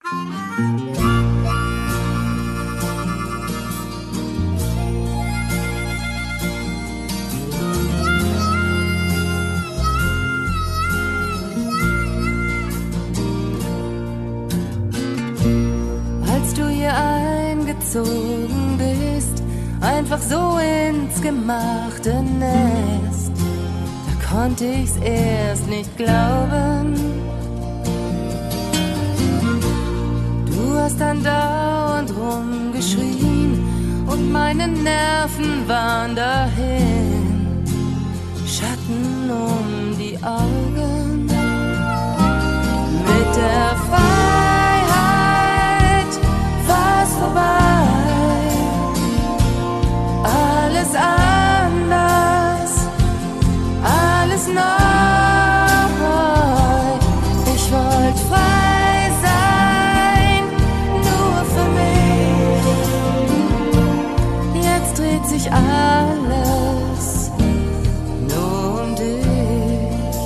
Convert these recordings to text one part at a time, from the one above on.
Als du hier eingezogen bist, einfach so ins gemachte Nest, da konnte ich's erst nicht glauben. Du hast andauernd rumgeschrien und meine Nerven waren dahin, Schatten um die Augen. Mit der Freiheit war's vorbei, alles anders, alles neu. Ich wollte frei sein, nur für mich. Jetzt dreht sich alles nur um dich.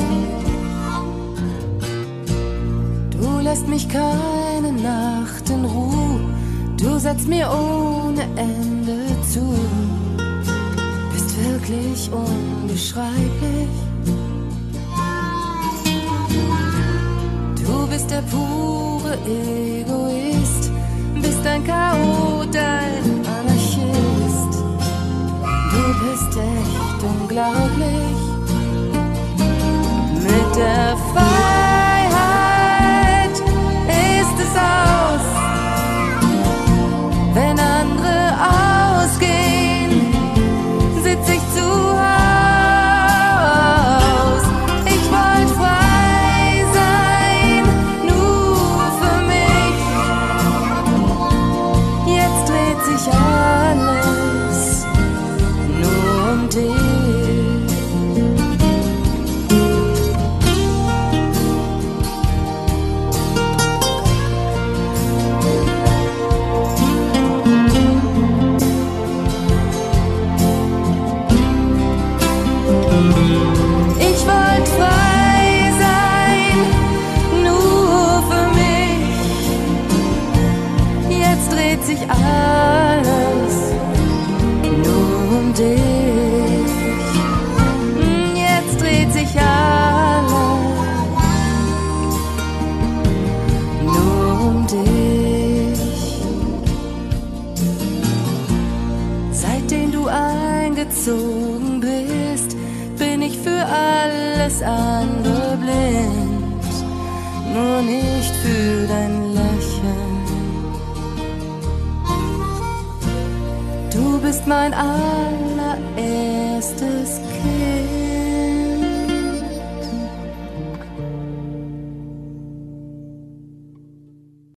Du lässt mich keine Nacht in Ruhe, du setzt mir ohne Ende zu. Bist wirklich unbeschreiblich. Du bist der pure Egoist, bist ein Chaot, ein Anarchist. Du bist echt unglaublich. Mit der Freiheit ist es aus. Wenn andere ausgehen, sitz ich zu Haus. Ich wollte frei sein, nur für mich. Jetzt dreht sich alles nur um dich. Ich wollte frei sein, nur für mich. Jetzt dreht sich alles nur um dich. Jetzt dreht sich alles nur um dich. Seitdem du eingezogen bist, bin ich für alles andere blind, nur nicht für dein Lächeln. Du bist mein All